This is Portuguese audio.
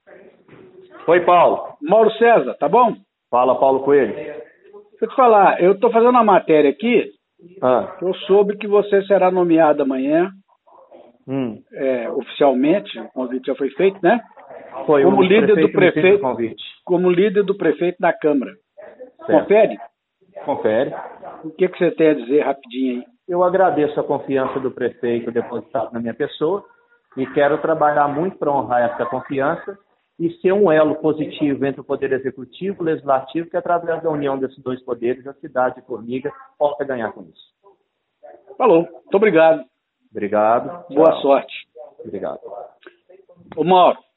Oi, Paulo. Mauro César, tá bom? Fala, Paulo Coelho. Deixa eu te falar, eu estou fazendo uma matéria aqui, eu soube que você será nomeado amanhã, oficialmente, o convite já foi feito, né? Foi como o líder do prefeito que me fez o prefeito, convite. como líder do prefeito da Câmara. Certo. Confere? Confere. O que você tem a dizer rapidinho aí? Eu agradeço a confiança do prefeito depositada na minha pessoa e quero trabalhar muito para honrar essa confiança e ser um elo positivo entre o Poder Executivo e o Legislativo, que através da união desses dois poderes, a cidade de Formiga possa ganhar com isso. Falou. Muito obrigado. Obrigado. Boa Tchau. sorte. Obrigado. Ô, Mauro.